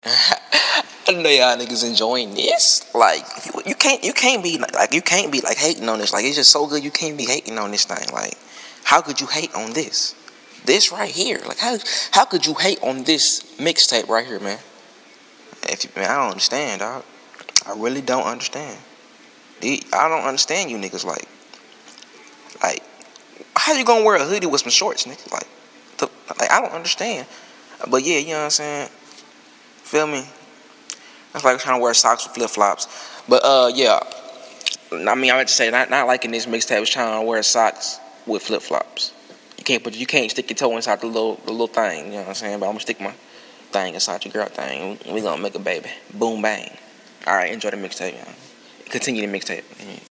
I know y'all niggas enjoying this. Like you can't be like hating on this. Like it's just so good you can't be hating on this thing. Like how could you hate on this? This right here. Like how could you hate on this mixtape right here, man? Man, I don't understand, dog. I really don't understand. I don't understand you niggas. Like how you gonna wear a hoodie with some shorts, nigga? Like I don't understand. But yeah, you know what I'm saying. Feel me? That's like trying to wear socks with flip flops. But yeah. I mean, I meant to say not liking this mixtape was trying to wear socks with flip flops. You can't stick your toe inside the little thing. You know what I'm saying? But I'm gonna stick my thing inside your girl thing. We gonna make a baby. Boom bang. All right, enjoy the mixtape. Continue the mixtape.